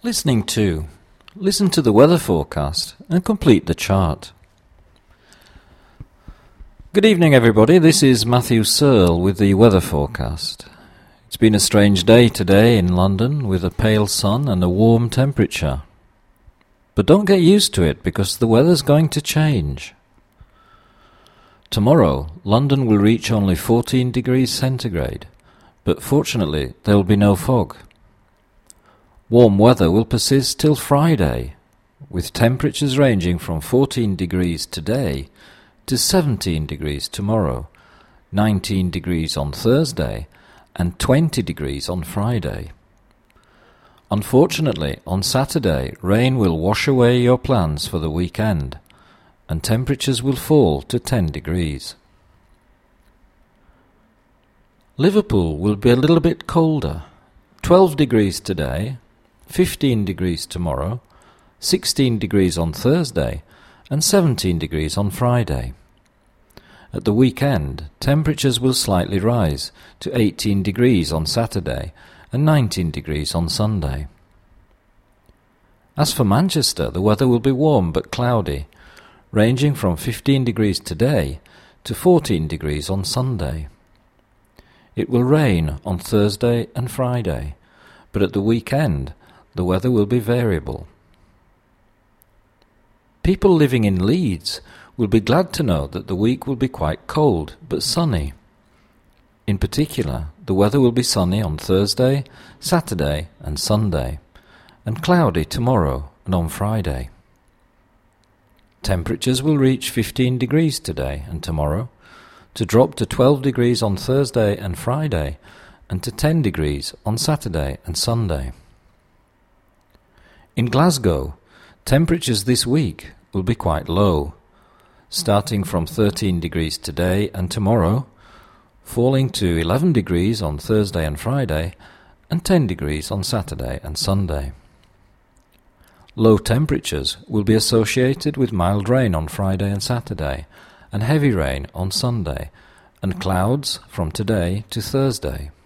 Listening to. Listen to the weather forecast and complete the chart. Good evening, everybody. This is Matthew Searle with the weather forecast. It's been a strange day today in London with a pale sun and a warm temperature. But don't get used to it because the weather's going to change. Tomorrow, London will reach only 14 degrees centigrade, but fortunately there will be no fog. Warm weather will persist till Friday, with temperatures ranging from 14 degrees today to 17 degrees tomorrow, 19 degrees on Thursday, and 20 degrees on Friday. Unfortunately, on Saturday, rain will wash away your plans for the weekend, and temperatures will fall to 10 degrees. Liverpool will be a little bit colder, 12 degrees today, 15 degrees tomorrow, 16 degrees on Thursday, and 17 degrees on Friday. At the weekend, temperatures will slightly rise to 18 degrees on Saturday and 19 degrees on Sunday. As for Manchester, the weather will be warm but cloudy, ranging from 15 degrees today to 14 degrees on Sunday. It will rain on Thursday and Friday, but at the weekend, the weather will be variable. People living in Leeds will be glad to know that the week will be quite cold but sunny. In particular, the weather will be sunny on Thursday, Saturday and Sunday, and cloudy tomorrow and on Friday. Temperatures will reach 15 degrees today and tomorrow, to drop to 12 degrees on Thursday and Friday, and to 10 degrees on Saturday and Sunday. In Glasgow, temperatures this week will be quite low, starting from 13 degrees today and tomorrow, falling to 11 degrees on Thursday and Friday, and 10 degrees on Saturday and Sunday. Low temperatures will be associated with mild rain on Friday and Saturday, and heavy rain on Sunday, and clouds from today to Thursday.